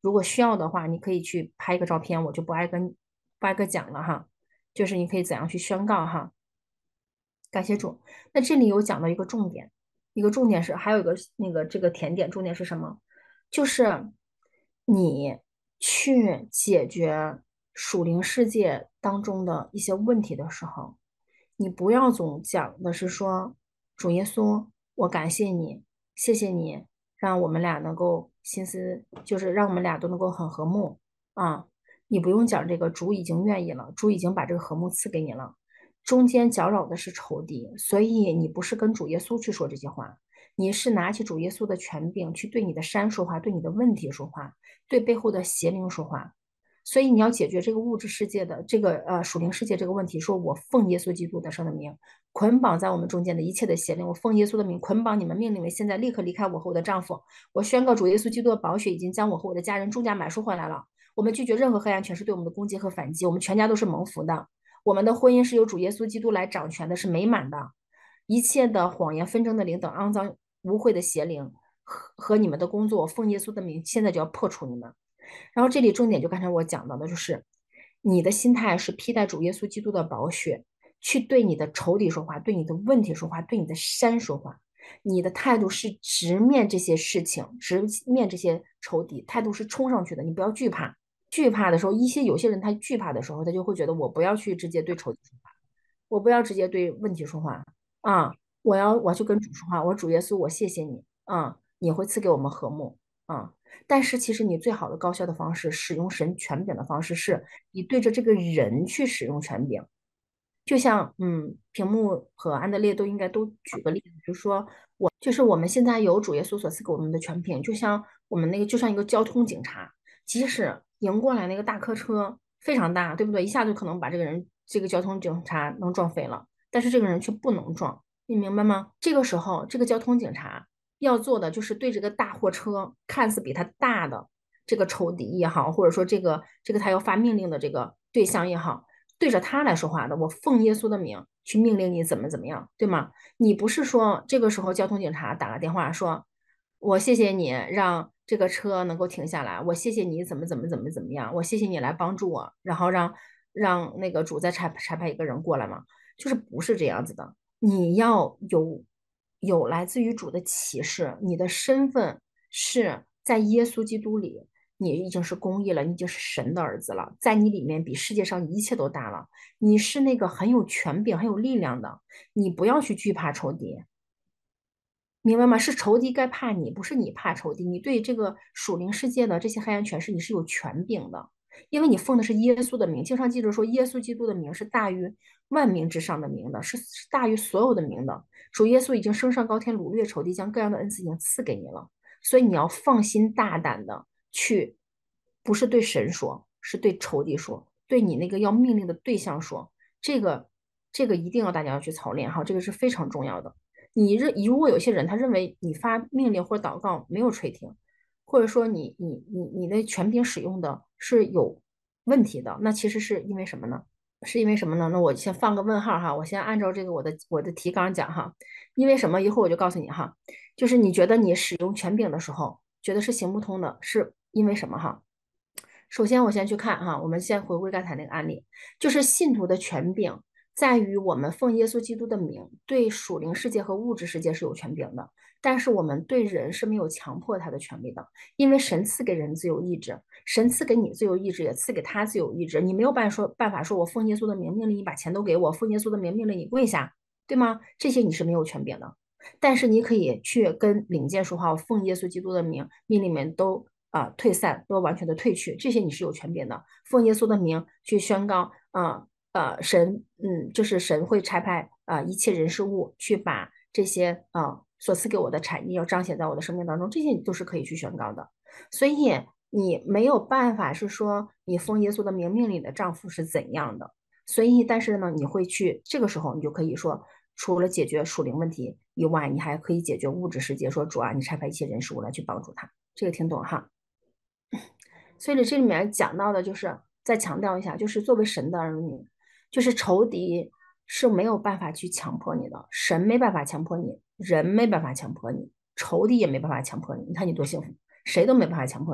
如果需要的话，你可以去拍一个照片，我就不挨个不挨个讲了哈。就是你可以怎样去宣告哈。感谢主。那这里有讲到一个重点，一个重点是还有一个那个这个甜点重点是什么？就是你去解决属灵世界当中的一些问题的时候，你不要总讲的是说主耶稣，我感谢你，谢谢你，让我们俩能够心思，就是让我们俩都能够很和睦啊。你不用讲这个，主已经愿意了，主已经把这个和睦赐给你了。中间搅扰的是仇敌，所以你不是跟主耶稣去说这些话，你是拿起主耶稣的权柄去对你的山说话，对你的问题说话，对背后的邪灵说话。所以你要解决这个物质世界的这个呃属灵世界这个问题，说我奉耶稣基督的圣的名捆绑在我们中间的一切的邪灵，我奉耶稣的名捆绑你们，命令为现在立刻离开我和我的丈夫。我宣告主耶稣基督的宝血已经将我和我的家人重价买赎回来了。我们拒绝任何黑暗权势对我们的攻击和反击，我们全家都是蒙福的。我们的婚姻是由主耶稣基督来掌权的，是美满的。一切的谎言、纷争的灵等肮脏污秽的邪灵和和你们的工作，我奉耶稣的名，现在就要破除你们。然后这里重点就刚才我讲到的，就是你的心态是披戴主耶稣基督的宝血，去对你的仇敌说话，对你的问题说话，对你的山说话。你的态度是直面这些事情，直面这些仇敌，态度是冲上去的，你不要惧怕。惧怕的时候，一些有些人他惧怕的时候，他就会觉得我不要去直接对仇敌说话，我不要直接对问题说话啊，我要我要去跟主说话，我主耶稣，我谢谢你啊，你会赐给我们和睦啊。但是其实你最好的高效的方式，使用神权柄的方式，是你对着这个人去使用权柄。就像嗯，屏幕和安德烈都应该都举个例子，就是说我就是我们现在有主耶稣所赐给我们的权柄，就像我们那个就像一个交通警察，即使迎过来那个大客车非常大，对不对？一下就可能把这个人这个交通警察能撞飞了，但是这个人却不能撞，你明白吗？这个时候，这个交通警察要做的就是对这个大货车看似比他大的这个仇敌也好，或者说这个这个他要发命令的这个对象也好。对着他来说话的，我奉耶稣的名去命令你怎么怎么样，对吗？你不是说这个时候交通警察打个电话说，我谢谢你让这个车能够停下来，我谢谢你怎么怎么怎么怎么样，我谢谢你来帮助我，然后让让那个主再差差派一个人过来嘛，就是不是这样子的，你要有有来自于主的启示，你的身份是在耶稣基督里。你已经是公义了，你已经是神的儿子了，在你里面比世界上一切都大了。你是那个很有权柄、很有力量的，你不要去惧怕仇敌，明白吗？是仇敌该怕你，不是你怕仇敌。你对这个属灵世界的这些黑暗权势，你是有权柄的，因为你奉的是耶稣的名。经常记着说，耶稣基督的名是大于万名之上的名的，是是大于所有的名的。主耶稣已经升上高天，掳掠仇敌，将各样的恩赐已经赐给你了，所以你要放心大胆的。去，不是对神说，是对仇敌说，对你那个要命令的对象说，这个这个一定要大家要去操练哈，这个是非常重要的。你认如果有些人他认为你发命令或者祷告没有垂听，或者说你你你你的权柄使用的是有问题的，那其实是因为什么呢？是因为什么呢？那我先放个问号哈，我先按照这个我的我的提纲讲哈，因为什么？一会儿我就告诉你哈，就是你觉得你使用权柄的时候，觉得是行不通的，是因为什么哈？首先我先去看哈，我们先回归刚才那个案例，就是信徒的权柄在于我们奉耶稣基督的名，对属灵世界和物质世界是有权柄的，但是我们对人是没有强迫他的权利的，因为神赐给人自由意志，神赐给你自由意志，也赐给他自由意志，你没有办法说办法说我奉耶稣的名命令你把钱都给我，奉耶稣的名命令你跪下，对吗？这些你是没有权柄的。但是你可以去跟领件说话，我奉耶稣基督的名，命令们都啊、呃、退散，都完全的退去，这些你是有权柄的。奉耶稣的名去宣告啊呃神，嗯，就是神会差派啊、呃、一切人事物去把这些啊、呃、所赐给我的产业要彰显在我的生命当中，这些你都是可以去宣告的。所以你没有办法是说你奉耶稣的名命令你的丈夫是怎样的，所以但是呢，你会去这个时候你就可以说。除了解决属灵问题以外，你还可以解决物质世界。说主啊，你差派一切人事物来去帮助他，这个听懂哈？所以这里面讲到的就是再强调一下，就是作为神的儿女，就是仇敌是没有办法去强迫你的，神没办法强迫你，人没办法强迫你，仇敌也没办法强迫你。你看你多幸福，谁都没办法强迫你。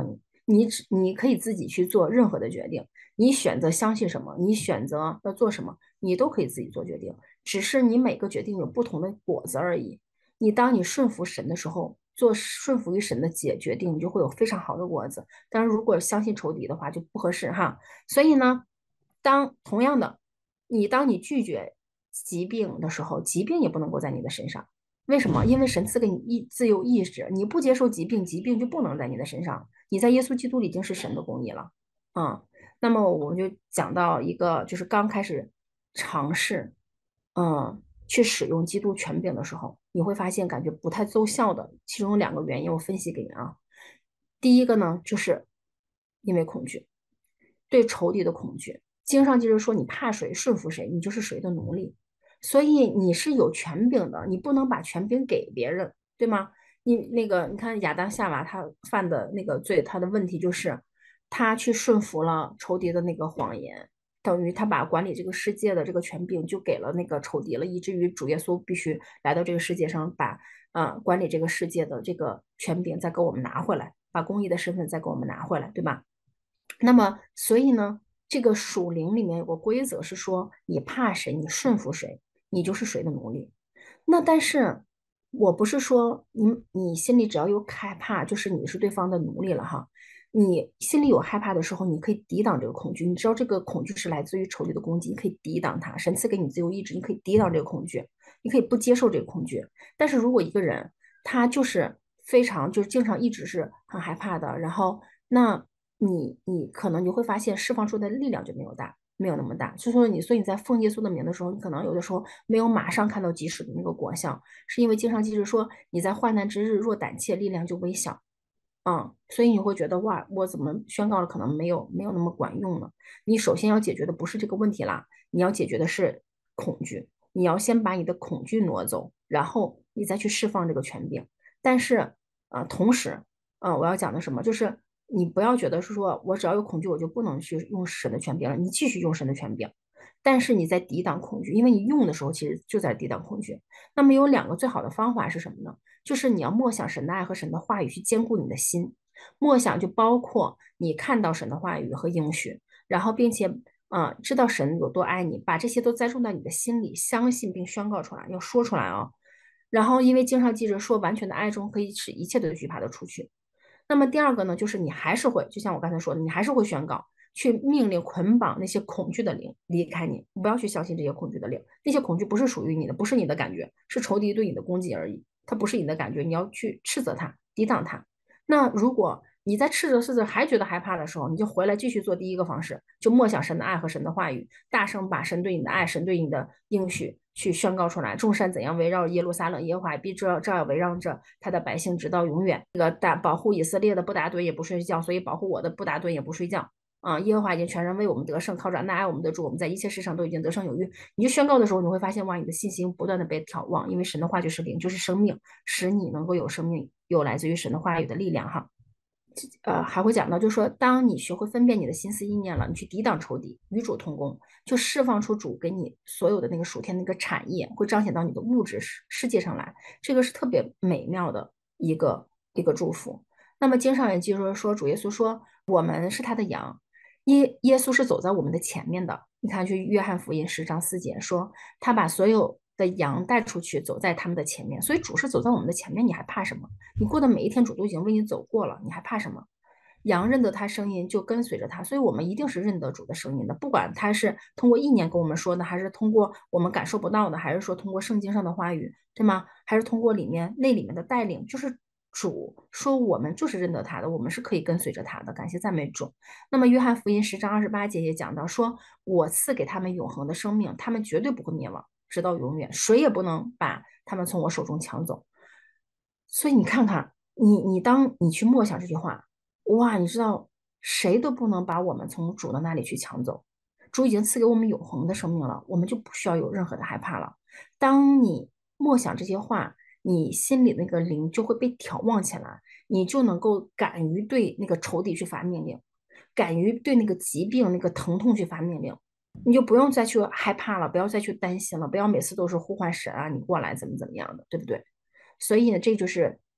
你只你可以自己去做任何的决定，你选择相信什么，你选择要做什么，你都可以自己做决定，只是你每个决定有不同的果子而已。你当你顺服神的时候，做顺服于神的解决定，你就会有非常好的果子。但是如果相信仇敌的话，就不合适哈。所以呢，当同样的，你当你拒绝疾病的时候，疾病也不能够在你的身上。为什么？因为神赐给你意自由意识，你不接受疾病，疾病就不能在你的身上。你在耶稣基督里已经是神的公义了啊、嗯。那么我们就讲到一个，就是刚开始尝试，嗯，去使用基督权柄的时候，你会发现感觉不太奏效的。其中有两个原因，我分析给你啊。第一个呢，就是因为恐惧，对仇敌的恐惧。经上就是说，你怕谁，顺服谁，你就是谁的奴隶。所以你是有权柄的，你不能把权柄给别人，对吗？你那个，你看亚当夏娃他犯的那个罪，他的问题就是他去顺服了仇敌的那个谎言，等于他把管理这个世界的这个权柄就给了那个仇敌了，以至于主耶稣必须来到这个世界上，把呃管理这个世界的这个权柄再给我们拿回来，把公义的身份再给我们拿回来，对吧？那么，所以呢，这个属灵里面有个规则是说，你怕谁，你顺服谁，你就是谁的奴隶。那但是，我不是说你你心里只要有害怕，就是你是对方的奴隶了哈。你心里有害怕的时候，你可以抵挡这个恐惧。你知道这个恐惧是来自于仇敌的攻击，你可以抵挡它。神赐给你自由意志，你可以抵挡这个恐惧，你可以不接受这个恐惧。但是如果一个人他就是非常就是经常一直是很害怕的，然后那你你可能你会发现释放出的力量就没有大，没有那么大。所以说你，所以你在奉耶稣的名的时候，你可能有的时候没有马上看到及时的那个果效，是因为经上记着说，你在患难之日若胆怯，力量就微小。嗯，所以你会觉得哇，我怎么宣告了可能没有没有那么管用呢？你首先要解决的不是这个问题啦，你要解决的是恐惧，你要先把你的恐惧挪走，然后你再去释放这个权柄。但是，呃，同时，嗯、呃，我要讲的什么，就是你不要觉得是说我只要有恐惧，我就不能去用神的权柄了，你继续用神的权柄，但是你在抵挡恐惧，因为你用的时候其实就在抵挡恐惧。那么有两个最好的方法是什么呢？就是你要默想神的爱和神的话语，去兼顾你的心。默想就包括你看到神的话语和应许，然后并且啊、呃知道神有多爱你，把这些都栽种到你的心里，相信并宣告出来，要说出来啊、哦。然后因为经上记着说，完全的爱中可以使一切的惧怕都出去。那么第二个呢，就是你还是会，就像我刚才说的，你还是会宣告，去命令捆绑那些恐惧的灵离开你，不要去相信这些恐惧的灵，那些恐惧不是属于你的，不是你的感觉，是仇敌对你的攻击而已，它不是你的感觉，你要去斥责它，抵挡它。那如果你在斥责、斥责还觉得害怕的时候，你就回来继续做第一个方式，就默想神的爱和神的话语，大声把神对你的爱、神对你的应许去宣告出来。众山怎样围绕耶路撒冷，耶和华必照照样围绕着他的百姓，直到永远。这个打保护以色列的不打盹也不睡觉，所以保护我的不打盹也不睡觉。啊，耶和华已经全然为我们得胜，靠着那爱我们的主，我们在一切事上都已经得胜有余。你就宣告的时候，你会发现哇，你的信心不断的被挑旺，因为神的话就是灵，就是生命，使你能够有生命，有来自于神的话语的力量哈。呃，还会讲到，就是说，当你学会分辨你的心思意念了，你去抵挡仇敌，与主同工，就释放出主给你所有的那个属天那个产业，会彰显到你的物质世世界上来，这个是特别美妙的一个一个祝福。那么经上也记着说，主耶稣说，我们是他的羊，耶耶稣是走在我们的前面的。你看，去约翰福音十章四节说，他把所有的羊带出去，走在他们的前面，所以主是走在我们的前面，你还怕什么？你过的每一天，主都已经为你走过了，你还怕什么？羊认得他声音就跟随着他，所以我们一定是认得主的声音的，不管他是通过意念跟我们说的，还是通过我们感受不到的，还是说通过圣经上的话语，对吗？还是通过里面那里面的带领，就是主说我们就是认得他的，我们是可以跟随着他的，感谢赞美主。那么约翰福音十章二十八节也讲到说，我赐给他们永恒的生命，他们绝对不会灭亡，直到永远，谁也不能把他们从我手中抢走。所以你看看，你你当你去默想这句话，哇，你知道谁都不能把我们从主的那里去抢走，主已经赐给我们永恒的生命了，我们就不需要有任何的害怕了。当你默想这些话，你心里那个灵就会被挑旺起来，你就能够敢于对那个仇敌去发命令，敢于对那个疾病、那个疼痛去发命令，你就不用再去害怕了，不要再去担心了，不要每次都是呼唤神啊，你过来怎么怎么样的，对不对？所以呢，这就是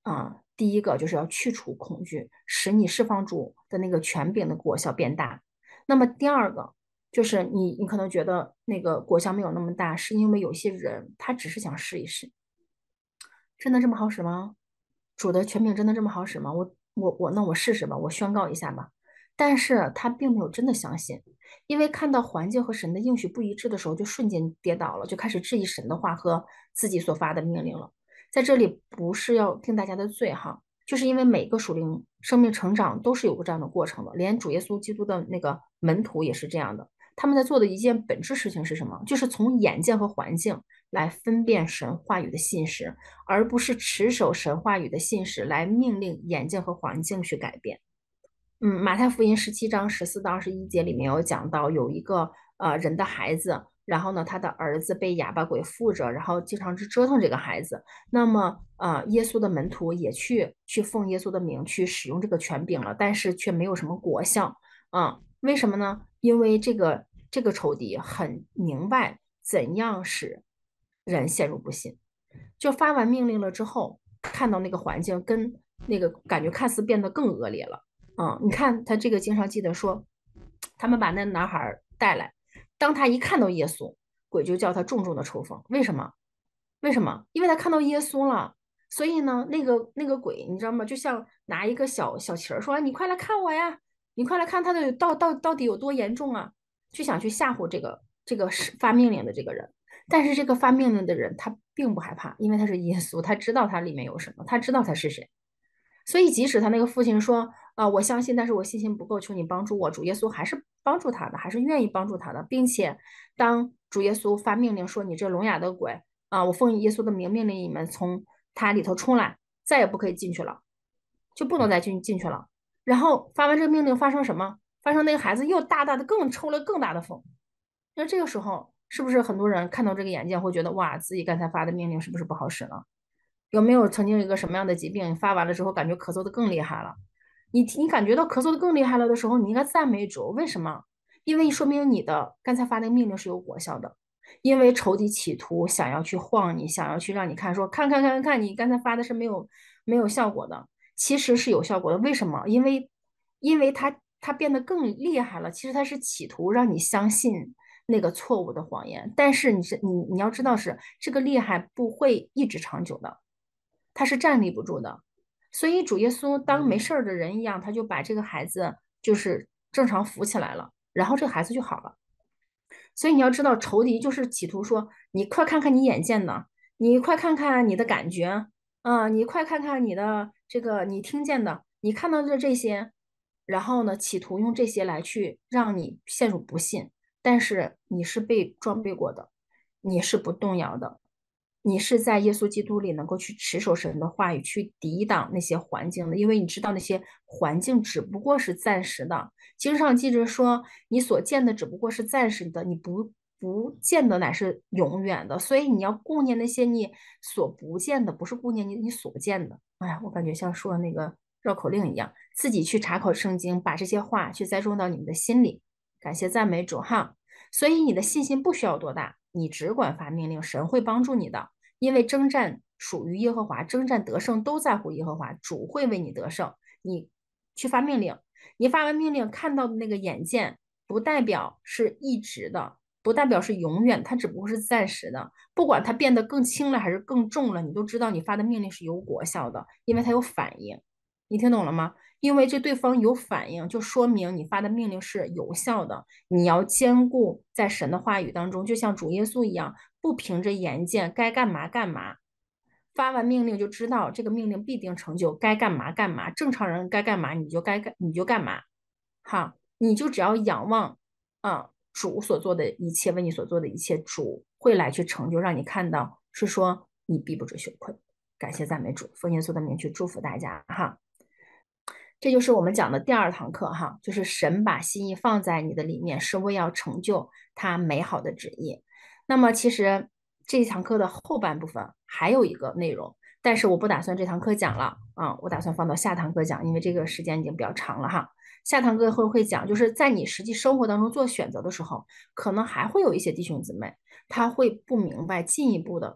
啊，第一个就是要去除恐惧，使你释放主的那个权柄的果效变大。那么第二个就是你，你可能觉得那个果效没有那么大，是因为有些人他只是想试一试，真的这么好使吗？主的权柄真的这么好使吗？我我我，那我试试吧，我宣告一下吧。但是他并没有真的相信，因为看到环境和神的应许不一致的时候，就瞬间跌倒了，就开始质疑神的话和自己所发的命令了。在这里不是要定大家的罪哈，就是因为每个属灵生命成长都是有个这样的过程的，连主耶稣基督的那个门徒也是这样的。他们在做的一件本质事情是什么？就是从眼见和环境来分辨神话语的信实，而不是持守神话语的信实来命令眼见和环境去改变。嗯，马太福音十七章十四到二十一节里面有讲到，有一个呃人的孩子，然后呢，他的儿子被哑巴鬼附着，然后经常去折腾这个孩子。那么呃，耶稣的门徒也去去奉耶稣的名去使用这个权柄了，但是却没有什么果效。啊、为什么呢？因为这个这个仇敌很明白怎样使人陷入不信。就发完命令了之后，看到那个环境跟那个感觉看似变得更恶劣了。嗯，你看他这个经上记得说，他们把那男孩带来，当他一看到耶稣，鬼就叫他重重的抽风。为什么？为什么？因为他看到耶稣了。所以呢，那个那个鬼，你知道吗？就像拿一个小小旗儿说：“哎你快来看我呀！你快来看他的到到到底有多严重啊！”就想去吓唬这个这个是发命令的这个人。但是这个发命令的人他并不害怕，因为他是耶稣，他知道他里面有什么，他知道他是谁。所以即使他那个父亲说啊、呃我相信，但是我信心不够，求你帮助我。主耶稣还是帮助他的，还是愿意帮助他的，并且当主耶稣发命令说：“你这聋哑的鬼啊、呃我奉耶稣的名命令你们从他里头出来，再也不可以进去了，就不能再进进去了。”然后发完这个命令，发生什么？发生那个孩子又大大的更抽了更大的风。那这个时候，是不是很多人看到这个眼见会觉得哇，自己刚才发的命令是不是不好使了？有没有曾经有一个什么样的疾病，发完了之后感觉咳嗽的更厉害了？你你感觉到咳嗽的更厉害了的时候，你应该赞美主。为什么？因为说明你的刚才发那个命令是有果效的。因为仇敌企图想要去晃你，想要去让你看，说看看看看，你刚才发的是没有没有效果的，其实是有效果的。为什么？因为因为他他变得更厉害了。其实他是企图让你相信那个错误的谎言，但是你是你你要知道是这个厉害不会一直长久的。他是站立不住的。所以主耶稣当没事儿的人一样，他就把这个孩子就是正常扶起来了，然后这个孩子就好了。所以你要知道，仇敌就是企图说，你快看看你眼见的，你快看看你的感觉，啊、你快看看你的这个你听见的，你看到的这些，然后呢，企图用这些来去让你陷入不信，但是你是被装备过的，你是不动摇的，你是在耶稣基督里能够去持守神的话语，去抵挡那些环境的，因为你知道那些环境只不过是暂时的。经上记着说，你所见的只不过是暂时的，你不不见的乃是永远的。所以你要顾念那些你所不见的，不是顾念你你所见的。哎呀，我感觉像说那个绕口令一样，自己去查考圣经，把这些话去栽种到你们的心里。感谢赞美主哈。所以你的信心不需要多大，你只管发命令，神会帮助你的。因为征战属于耶和华，征战得胜都在乎耶和华，主会为你得胜。你去发命令，你发完命令看到的那个眼见，不代表是一直的，不代表是永远，它只不过是暂时的。不管它变得更轻了还是更重了，你都知道你发的命令是有果效的，因为它有反应。你听懂了吗？因为这对方有反应，就说明你发的命令是有效的。你要兼顾在神的话语当中，就像主耶稣一样，不凭着眼见，该干嘛干嘛。发完命令就知道这个命令必定成就，该干嘛干嘛。正常人该干嘛你就该干，你就干嘛。哈，你就只要仰望啊，主所做的一切，为你所做的一切，主会来去成就，让你看到是说你必不知羞愧。感谢赞美主，奉耶稣的名去祝福大家哈。这就是我们讲的第二堂课哈，就是神把心意放在你的里面，是为要成就他美好的旨意。那么其实这一堂课的后半部分还有一个内容，但是我不打算这堂课讲了啊，我打算放到下堂课讲，因为这个时间已经比较长了哈。下堂课会会讲，就是在你实际生活当中做选择的时候，可能还会有一些弟兄姊妹他会不明白进一步的不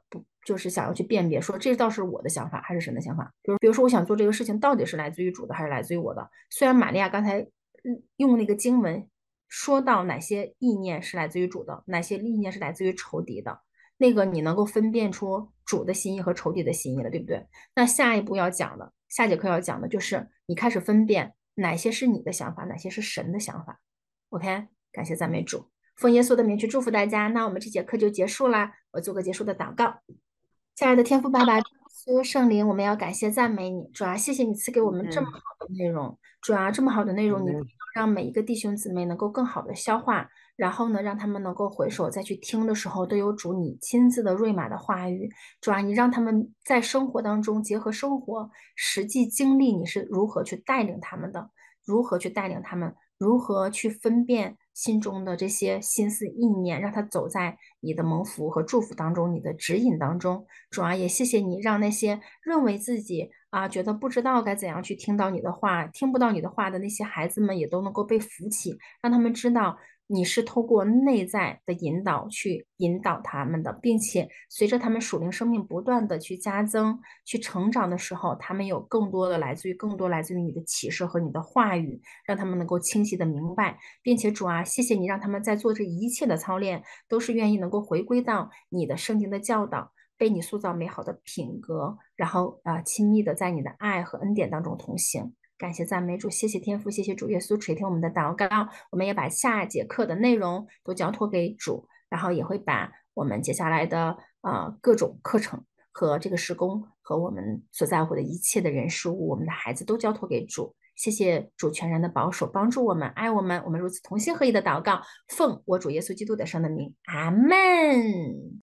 就是想要去辨别，说这倒是我的想法还是神的想法。比如，比如说我想做这个事情，到底是来自于主的还是来自于我的？虽然玛利亚刚才用那个经文说到哪些意念是来自于主的，哪些意念是来自于仇敌的，那个你能够分辨出主的心意和仇敌的心意了，对不对？那下一步要讲的，下节课要讲的就是你开始分辨哪些是你的想法，哪些是神的想法。OK，感谢赞美主。奉耶稣的名去祝福大家，那我们这节课就结束啦。我做个结束的祷告。亲爱的天父爸爸，所有圣灵，我们要感谢赞美你，主啊，谢谢你赐给我们这么好的内容，主啊，这么好的内容，你让每一个弟兄姊妹能够更好的消化，然后呢，让他们能够回首再去听的时候，都有主你亲自的瑞玛的话语，主啊，你让他们在生活当中结合生活实际经历，你是如何去带领他们的，如何去带领他们。如何去分辨心中的这些心思意念，让他走在你的蒙福和祝福当中，你的指引当中。主啊，也谢谢你，让那些认为自己啊觉得不知道该怎样去听到你的话，听不到你的话的那些孩子们，也都能够被扶起，让他们知道你是透过内在的引导去引导他们的，并且随着他们属灵生命不断的去加增、去成长的时候，他们有更多的来自于更多来自于你的启示和你的话语，让他们能够清晰的明白，并且主啊，谢谢你让他们在做这一切的操练，都是愿意能够回归到你的圣经的教导。被你塑造美好的品格，然后啊、呃，亲密的在你的爱和恩典当中同行。感谢赞美主，谢谢天父，谢谢主耶稣垂听我们的祷告。我们也把下节课的内容都交托给主，然后也会把我们接下来的呃各种课程和这个施工和我们所在乎的一切的人事物，我们的孩子都交托给主。谢谢主全然的保守，帮助我们，爱我们。我们如此同心合意的祷告，奉我主耶稣基督的圣的名，阿门。